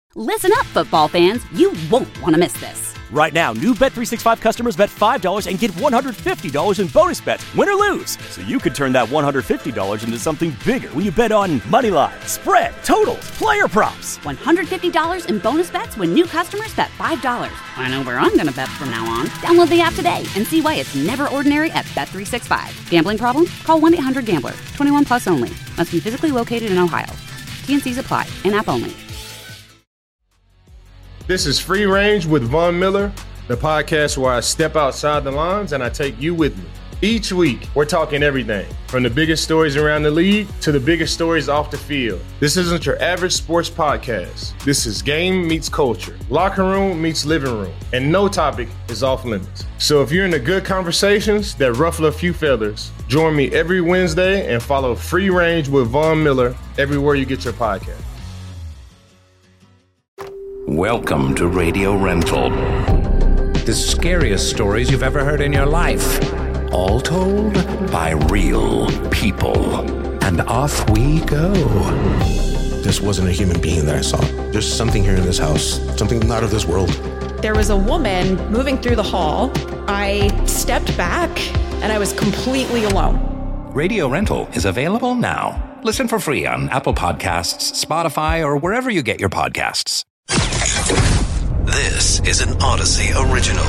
Listen up, football fans. You won't want to miss this. Right now, new Bet365 customers bet $5 and get $150 in bonus bets, win or lose. So you could turn that $150 into something bigger when you bet on money line, spread, totals, player props. $150 in bonus bets when new customers bet $5. I know where I'm going to bet from now on. Download the app today and see why it's never ordinary at Bet365. Gambling problem? Call 1-800-GAMBLER. 21 plus only. Must be physically located in Ohio. T&Cs apply. In-app only. This is Free Range with Von Miller, the podcast where I step outside the lines and I take you with me. Each week, we're talking everything from the biggest stories around the league to the biggest stories off the field. This isn't your average sports podcast. This is game meets culture, locker room meets living room, and no topic is off limits. So if you're into good conversations that ruffle a few feathers, join me every Wednesday and follow Free Range with Von Miller everywhere you get your podcast. Welcome to Radio Rental. The scariest stories you've ever heard in your life. All told by real people. And off we go. This wasn't a human being that I saw. There's something here in this house. Something not of this world. There was a woman moving through the hall. I stepped back and I was completely alone. Radio Rental is available now. Listen for free on Apple Podcasts, Spotify, or wherever you get your podcasts. This is an Odyssey original.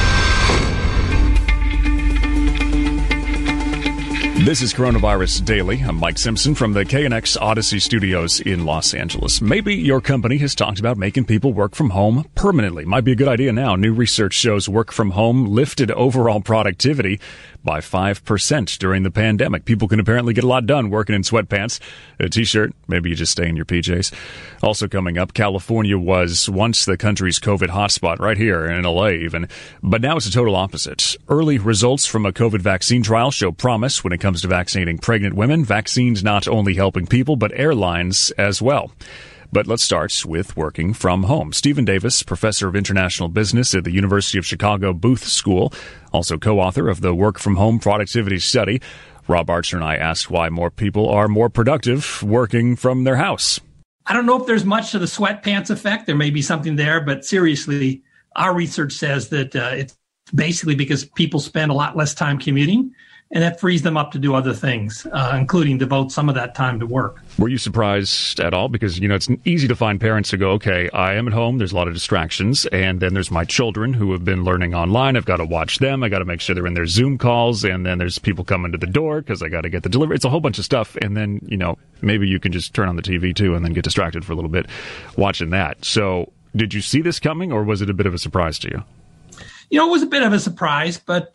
This is Coronavirus Daily. I'm Mike Simpson from the KNX Odyssey Studios in Los Angeles. Maybe your company has talked about making people work from home permanently. Might be a good idea now. New research shows work from home lifted overall productivity by 5% during the pandemic. People can apparently get a lot done working in sweatpants, a t-shirt. Maybe you just stay in your PJs. Also coming up, California was once the country's COVID hotspot, right here in LA even. But now it's the total opposite. Early results from a COVID vaccine trial show promise when it comes to vaccinating pregnant women. Vaccines not only helping people, but airlines as well. But let's start with working from home. Stephen Davis, professor of international business at the University of Chicago Booth School, also co-author of the Work from Home Productivity Study. Rob Archer and I asked why more people are more productive working from their house. I don't know if there's much to the sweatpants effect. There may be something there, but seriously, our research says that it's basically because people spend a lot less time commuting, and that frees them up to do other things, including devote some of that time to work. Were you surprised at all? Because, it's easy to find parents who go, okay, I am at home, there's a lot of distractions, and then there's my children who have been learning online. I've got to watch them. I got to make sure they're in their Zoom calls, and then there's people coming to the door because I got to get the delivery. It's a whole bunch of stuff, and then, maybe you can just turn on the TV too and then get distracted for a little bit watching that. So did you see this coming, or was it a bit of a surprise to you? It was a bit of a surprise, but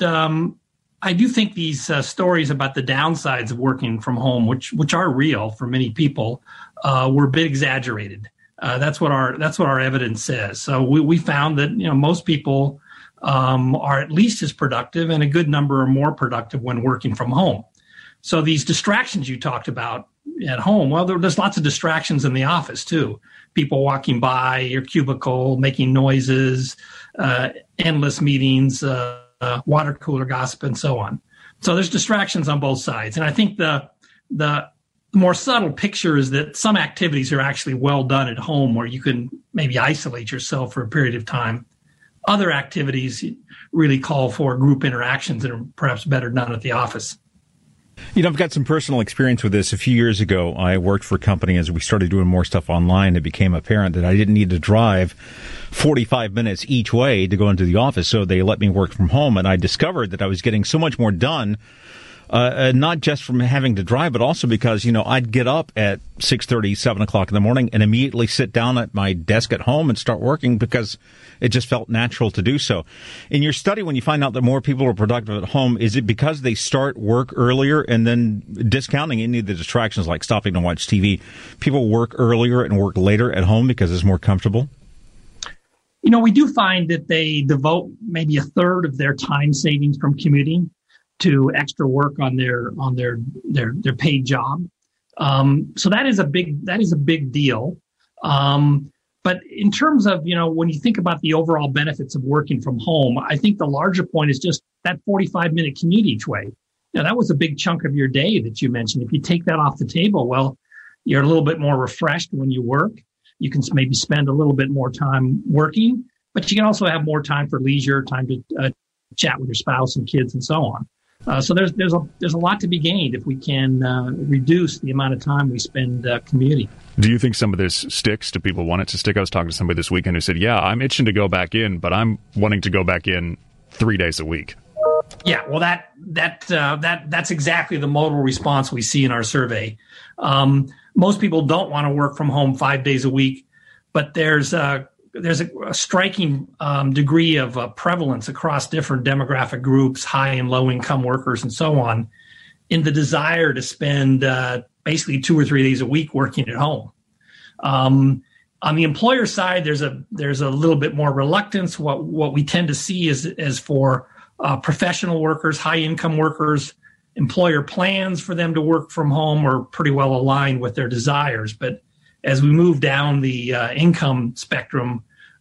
I do think these stories about the downsides of working from home, which are real for many people, were a bit exaggerated. That's what our evidence says. So we found that most people are at least as productive, and a good number are more productive when working from home. So these distractions you talked about at home, well, there's lots of distractions in the office too. People walking by your cubicle, making noises, endless meetings. Water cooler gossip, and so on. So there's distractions on both sides. And I think the more subtle picture is that some activities are actually well done at home, where you can maybe isolate yourself for a period of time. Other activities really call for group interactions that are perhaps better done at the office. I've got some personal experience with this. A few years ago, I worked for a company. As we started doing more stuff online, it became apparent that I didn't need to drive 45 minutes each way to go into the office, so they let me work from home. And I discovered that I was getting so much more done, not just from having to drive, but also because, I'd get up at 6:30, 7 o'clock in the morning and immediately sit down at my desk at home and start working because it just felt natural to do so. In your study, when you find out that more people are productive at home, is it because they start work earlier, and then, discounting any of the distractions like stopping to watch TV, people work earlier and work later at home because it's more comfortable? We do find that they devote maybe a third of their time savings from commuting to extra work on their paid job. So that is a big deal. But in terms of, when you think about the overall benefits of working from home, I think the larger point is just that 45-minute commute each way. That was a big chunk of your day that you mentioned. If you take that off the table, well, you're a little bit more refreshed when you work. you can maybe spend a little bit more time working, but you can also have more time for leisure, time to chat with your spouse and kids and so on. So there's a lot to be gained if we can reduce the amount of time we spend commuting. Do you think some of this sticks? Do people want it to stick? I was talking to somebody this weekend who said, yeah, I'm itching to go back in, but I'm wanting to go back in 3 days a week. Yeah, well, that's exactly the modal response we see in our survey. Most people don't want to work from home 5 days a week, but there's a striking degree of prevalence across different demographic groups, high and low income workers and so on, in the desire to spend basically 2 or 3 days a week working at home. On the employer side, there's a little bit more reluctance. What we tend to see is for professional workers, high income workers, employer plans for them to work from home are pretty well aligned with their desires. But as we move down the income spectrum,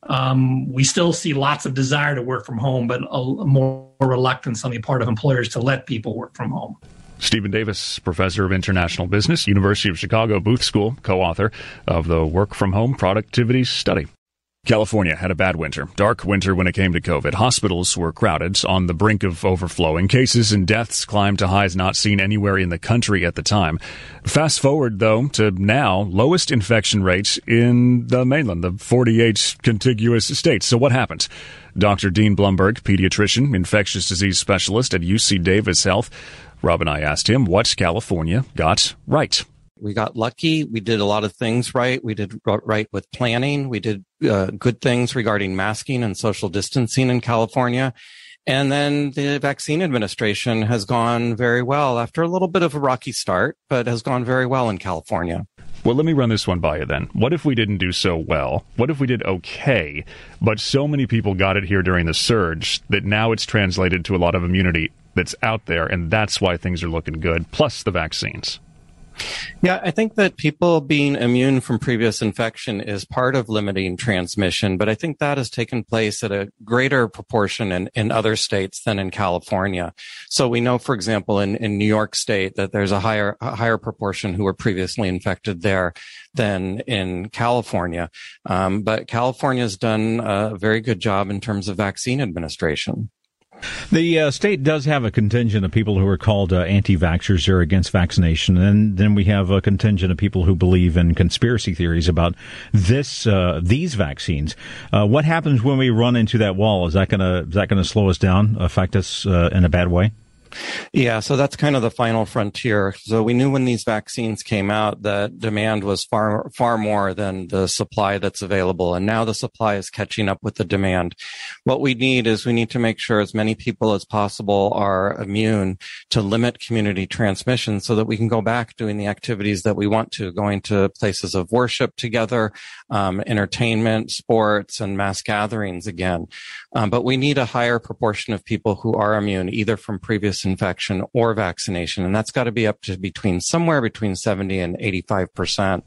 we still see lots of desire to work from home, but more reluctance on the part of employers to let people work from home. Stephen Davis, professor of international business, University of Chicago Booth School, co-author of the Work from Home Productivity Study. California had a bad winter, dark winter when it came to COVID. Hospitals were crowded, on the brink of overflowing. Cases and deaths climbed to highs not seen anywhere in the country at the time. Fast forward, though, to now, lowest infection rates in the mainland, the 48 contiguous states. So what happened? Dr. Dean Blumberg, pediatrician, infectious disease specialist at UC Davis Health. Rob and I asked him what California got right. We got lucky. We did a lot of things right. We did right with planning. We did good things regarding masking and social distancing in California. And then the vaccine administration has gone very well after a little bit of a rocky start, but has gone very well in California. Well, let me run this one by you then. What if we didn't do so well? What if we did okay, but so many people got it here during the surge that now it's translated to a lot of immunity that's out there, and that's why things are looking good, plus the vaccines? Yeah, I think that people being immune from previous infection is part of limiting transmission, but I think that has taken place at a greater proportion in other states than in California. So we know, for example, in New York State that there's a higher proportion who were previously infected there than in California. But California's done a very good job in terms of vaccine administration. The state does have a contingent of people who are called anti-vaxxers or against vaccination, and then we have a contingent of people who believe in conspiracy theories about these vaccines. What happens when we run into that wall? Is that going to slow us down, affect us in a bad way? Yeah, so that's kind of the final frontier. So we knew when these vaccines came out that demand was far more than the supply that's available. And now the supply is catching up with the demand. What we need to make sure as many people as possible are immune to limit community transmission so that we can go back doing the activities that we want to, going to places of worship together, entertainment, sports, and mass gatherings again. But we need a higher proportion of people who are immune, either from previous infection or vaccination. And that's got to be up to somewhere between 70 and 85%.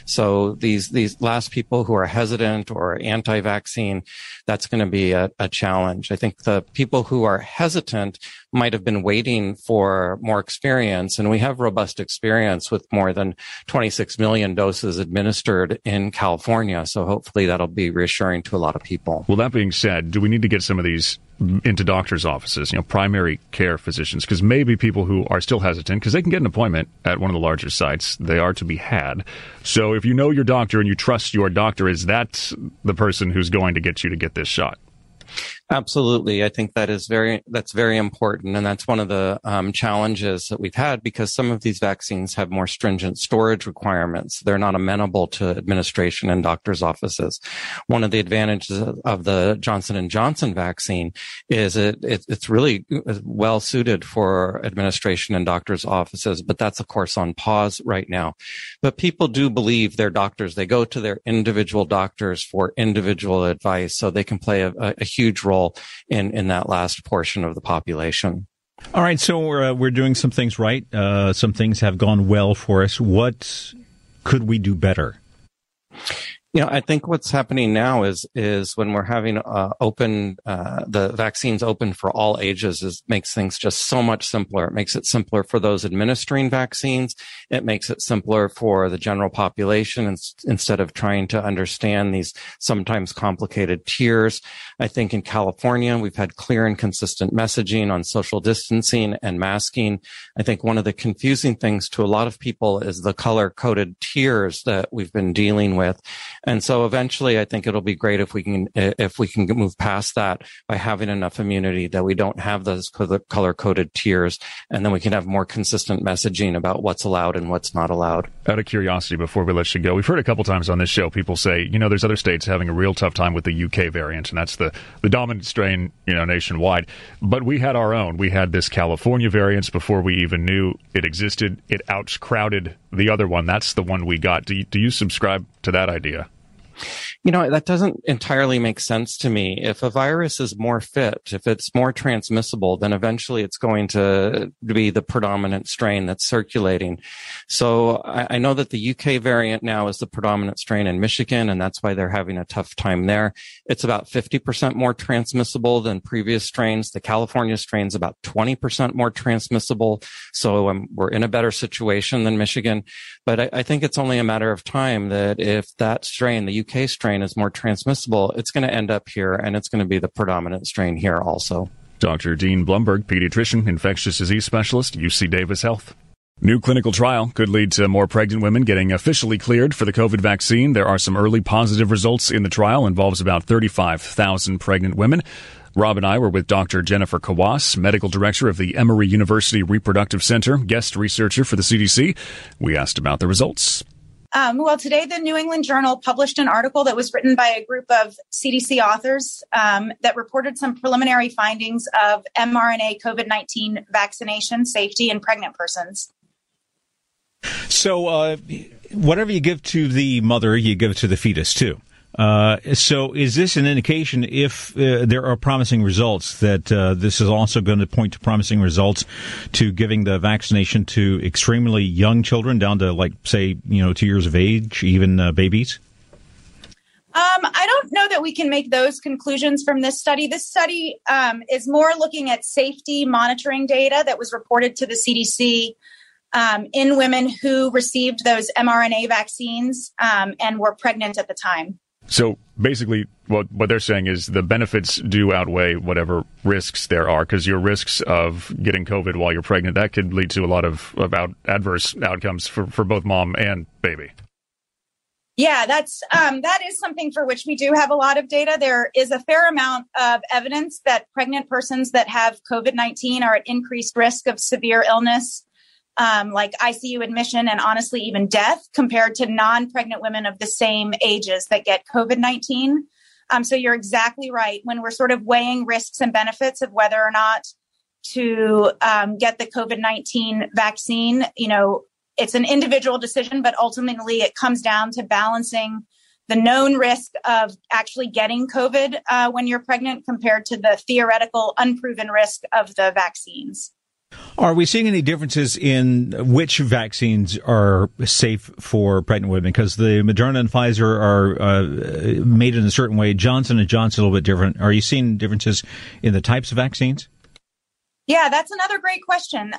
So these last people who are hesitant or anti-vaccine, that's going to be a challenge. I think the people who are hesitant might have been waiting for more experience, and we have robust experience with more than 26 million doses administered in California. So hopefully that'll be reassuring to a lot of people. Well, that being said, do we need to get some of these into doctors' offices, primary care physicians? Because maybe people who are still hesitant, because they can get an appointment at one of the larger sites, they are to be had. So if you know your doctor and you trust your doctor, is that the person who's going to get you to get this shot? Absolutely. I think that's very important. And that's one of the challenges that we've had, because some of these vaccines have more stringent storage requirements. They're not amenable to administration in doctors' offices. One of the advantages of the Johnson & Johnson vaccine is it's really well suited for administration in doctors' offices, but that's of course on pause right now. But people do believe their doctors. They go to their individual doctors for individual advice, so they can play a huge role in that last portion of the population. All right, so we're doing some things right. Some things have gone well for us. What could we do better? I think what's happening now is when we're having the vaccines open for all ages makes things just so much simpler. It makes it simpler for those administering vaccines. It makes it simpler for the general population instead of trying to understand these sometimes complicated tiers. I think in California, we've had clear and consistent messaging on social distancing and masking. I think one of the confusing things to a lot of people is the color-coded tiers that we've been dealing with. And so eventually I think it'll be great if we can move past that by having enough immunity that we don't have those color-coded tiers, and then we can have more consistent messaging about what's allowed and what's not allowed. Out of curiosity, before we let you go, we've heard a couple times on this show people say, there's other states having a real tough time with the UK variant, and that's the dominant strain, nationwide. But we had our own. We had this California variant before we even knew it existed. It outcrowded the other one. That's the one we got. Do you subscribe to that idea? That doesn't entirely make sense to me. If a virus is more fit, if it's more transmissible, then eventually it's going to be the predominant strain that's circulating. So I know that the UK variant now is the predominant strain in Michigan, and that's why they're having a tough time there. It's about 50% more transmissible than previous strains. The California strain's about 20% more transmissible. So we're in a better situation than Michigan. But I think it's only a matter of time that if that strain, the UK strain, is more transmissible, it's going to end up here, and it's going to be the predominant strain here also. Dr. Dean Blumberg, pediatrician, infectious disease specialist, UC Davis Health. New clinical trial could lead to more pregnant women getting officially cleared for the COVID vaccine. There are some early positive results in the trial. Involves about 35,000 pregnant women. Rob and I were with Dr. Jennifer Kawas, medical director of the Emory University Reproductive Center, guest researcher for the CDC. We asked about the results. Today the New England Journal published an article that was written by a group of CDC authors that reported some preliminary findings of mRNA COVID-19 vaccination safety in pregnant persons. So whatever you give to the mother, you give to the fetus, too. So is this an indication, if there are promising results, that this is also going to point to promising results to giving the vaccination to extremely young children down to, 2 years of age, even babies? I don't know that we can make those conclusions from this study. This study is more looking at safety monitoring data that was reported to the CDC in women who received those mRNA vaccines and were pregnant at the time. So basically what they're saying is the benefits do outweigh whatever risks there are, because your risks of getting COVID while you're pregnant, that could lead to a lot of adverse outcomes for both mom and baby. Yeah, that is something for which we do have a lot of data. There is a fair amount of evidence that pregnant persons that have COVID-19 are at increased risk of severe illness, like ICU admission and honestly even death, compared to non-pregnant women of the same ages that get COVID-19. So you're exactly right. When we're sort of weighing risks and benefits of whether or not to get the COVID-19 vaccine, it's an individual decision, but ultimately it comes down to balancing the known risk of actually getting COVID when you're pregnant compared to the theoretical unproven risk of the vaccines. Are we seeing any differences in which vaccines are safe for pregnant women? Because the Moderna and Pfizer are made in a certain way. Johnson & Johnson a little bit different. Are you seeing differences in the types of vaccines? Yeah, that's another great question.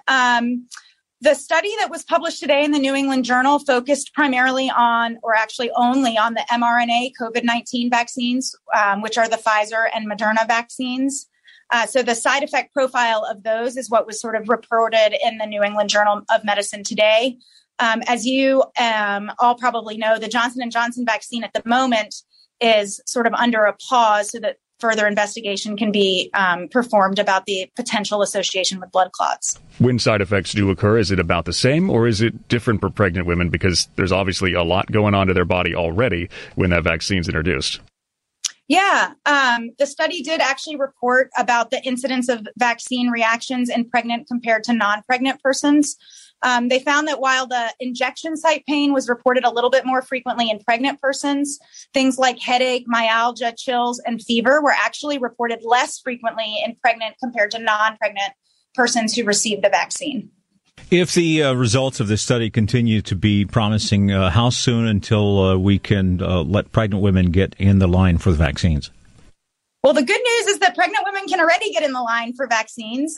The study that was published today in the New England Journal focused primarily on, or actually only on, the mRNA COVID-19 vaccines, which are the Pfizer and Moderna vaccines. So the side effect profile of those is what was sort of reported in the New England Journal of Medicine today. As you all probably know, the Johnson & Johnson vaccine at the moment is sort of under a pause so that further investigation can be performed about the potential association with blood clots. When side effects do occur, is it about the same, or is it different for pregnant women? Because there's obviously a lot going on to their body already when that vaccine's introduced. Yeah, the study did actually report about the incidence of vaccine reactions in pregnant compared to non-pregnant persons. They found that while the injection site pain was reported a little bit more frequently in pregnant persons, things like headache, myalgia, chills, and fever were actually reported less frequently in pregnant compared to non-pregnant persons who received the vaccine. If the results of this study continue to be promising, how soon until we can let pregnant women get in the line for the vaccines? Well, the good news is that pregnant women can already get in the line for vaccines.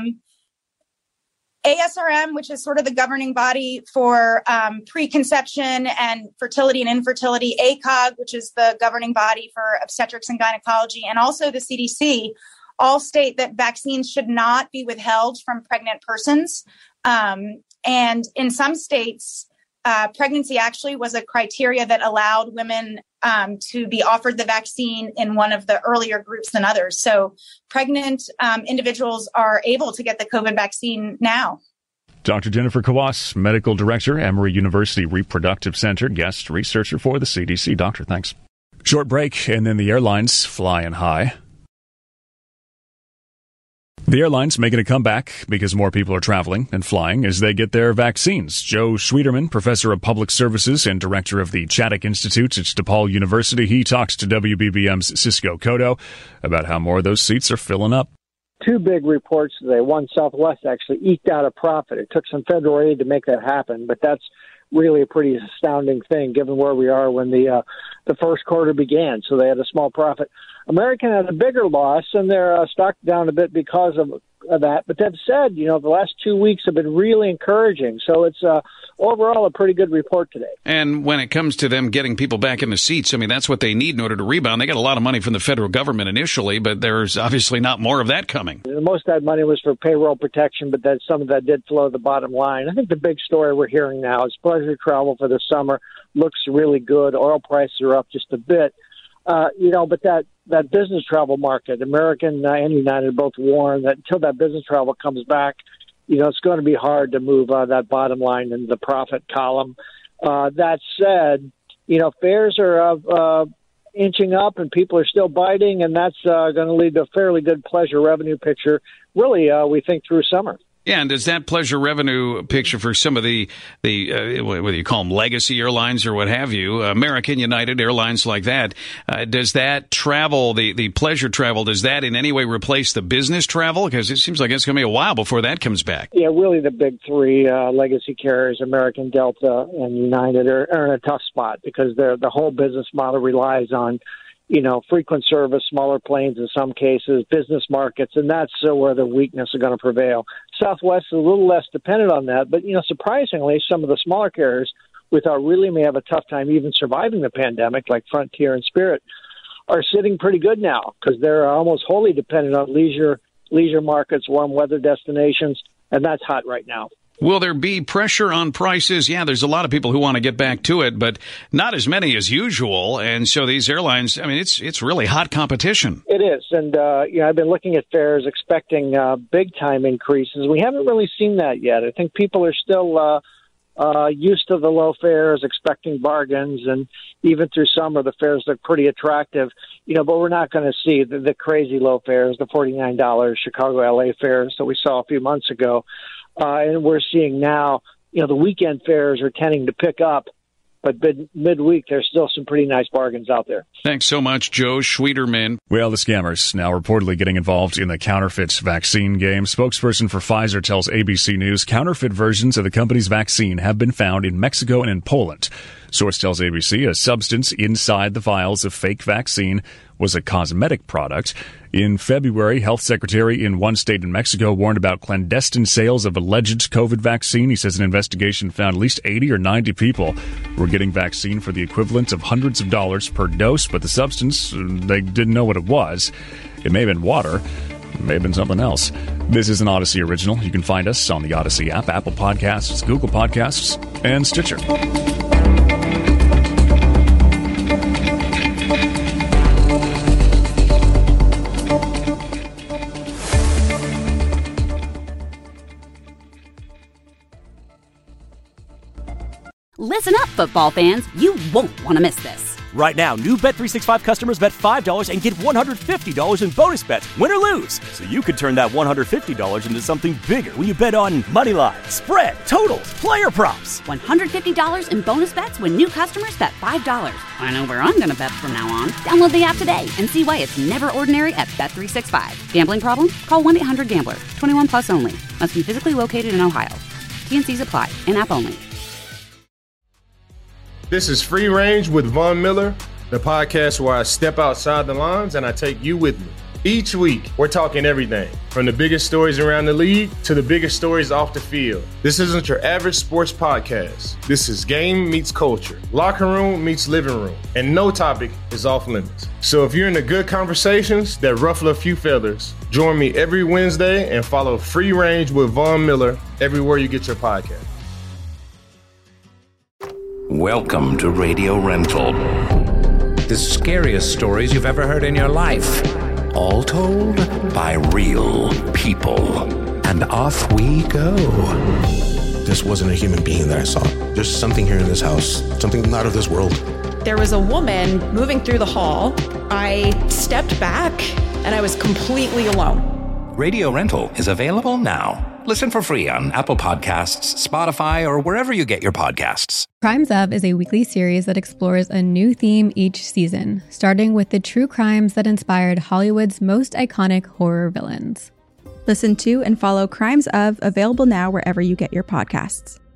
ASRM, which is sort of the governing body for preconception and fertility and infertility, ACOG, which is the governing body for obstetrics and gynecology, and also the CDC, all state that vaccines should not be withheld from pregnant persons. And in some states, pregnancy actually was a criteria that allowed women to be offered the vaccine in one of the earlier groups than others. So pregnant individuals are able to get the COVID vaccine now. Dr. Jennifer Kawas, Medical Director, Emory University Reproductive Center, guest researcher for the CDC. Doctor, thanks. Short break, and then the airlines flying high. The airlines making a comeback because more people are traveling and flying as they get their vaccines. Joe Schwieterman, professor of public services and director of the Chaddock Institute at DePaul University, he talks to WBBM's Cisco Cotto about how more of those seats are filling up. Two big reports today. One, Southwest actually eked out a profit. It took some federal aid to make that happen, but that's really a pretty astounding thing given where we are when the first quarter began. So they had a small profit. American had a bigger loss, and their stock down a bit because of that. But that said, the last 2 weeks have been really encouraging. So it's overall a pretty good report today. And when it comes to them getting people back in the seats, I mean, that's what they need in order to rebound. They got a lot of money from the federal government initially, but there's obviously not more of that coming. Most of that money was for payroll protection, but then some of that did flow to the bottom line. I think the big story we're hearing now is pleasure travel for the summer looks really good. Oil prices are up just a bit. But that business travel market, American and United both warn that until that business travel comes back, it's going to be hard to move that bottom line into the profit column. That said, fares are inching up and people are still biting, and that's going to lead to a fairly good pleasure revenue picture, really, we think, through summer. Yeah, and does that pleasure revenue picture for some of the whether you call them legacy airlines or what have you, American, United, airlines like that, does that travel, the pleasure travel, does that in any way replace the business travel? Because it seems like it's going to be a while before that comes back. Yeah, really the big three legacy carriers, American, Delta, and United, are in a tough spot because the whole business model relies on frequent service, smaller planes in some cases, business markets, and that's where the weakness is going to prevail. Southwest is a little less dependent on that, but, surprisingly, some of the smaller carriers we thought really may have a tough time even surviving the pandemic, like Frontier and Spirit, are sitting pretty good now because they're almost wholly dependent on leisure markets, warm weather destinations, and that's hot right now. Will there be pressure on prices? Yeah, there's a lot of people who want to get back to it, but not as many as usual. And so these airlines, I mean, it's really hot competition. It is. And, I've been looking at fares expecting big time increases. We haven't really seen that yet. I think people are still used to the low fares, expecting bargains. And even through summer, the fares look pretty attractive, but we're not going to see the crazy low fares, the $49 Chicago, LA fares that we saw a few months ago. And we're seeing now, the weekend fares are tending to pick up, but midweek, there's still some pretty nice bargains out there. Thanks so much, Joe Schwieterman. Well, the scammers now reportedly getting involved in the counterfeit vaccine game. Spokesperson for Pfizer tells ABC News counterfeit versions of the company's vaccine have been found in Mexico and in Poland. Source tells ABC a substance inside the vials of fake vaccine was a cosmetic product. In February, health secretary in one state in Mexico warned about clandestine sales of alleged COVID vaccine. He says an investigation found at least 80 or 90 people were getting vaccine for the equivalent of hundreds of dollars per dose, but the substance, they didn't know what it was. It may have been water. It may have been something else. This is an Odyssey original. You can find us on the Odyssey app, Apple Podcasts, Google Podcasts, and Stitcher. Listen up, football fans. You won't want to miss this. Right now, new Bet365 customers bet $5 and get $150 in bonus bets, win or lose. So you could turn that $150 into something bigger when you bet on money line, spread, totals, player props. $150 in bonus bets when new customers bet $5. I know where I'm going to bet from now on. Download the app today and see why it's never ordinary at Bet365. Gambling problem? Call 1-800-GAMBLER. 21 plus only. Must be physically located in Ohio. T&Cs apply. In-app only. This is Free Range with Von Miller, the podcast where I step outside the lines and I take you with me. Each week, we're talking everything from the biggest stories around the league to the biggest stories off the field. This isn't your average sports podcast. This is game meets culture, locker room meets living room, and no topic is off limits. So if you're into good conversations that ruffle a few feathers, join me every Wednesday and follow Free Range with Von Miller everywhere you get your podcast. Welcome to Radio Rental. The scariest stories you've ever heard in your life. All told by real people. And off we go. This wasn't a human being that I saw. There's something here in this house, something not of this world. There was a woman moving through the hall. I stepped back and I was completely alone. Radio Rental is available now. Listen for free on Apple Podcasts, Spotify, or wherever you get your podcasts. Crimes Of is a weekly series that explores a new theme each season, starting with the true crimes that inspired Hollywood's most iconic horror villains. Listen to and follow Crimes Of, available now wherever you get your podcasts.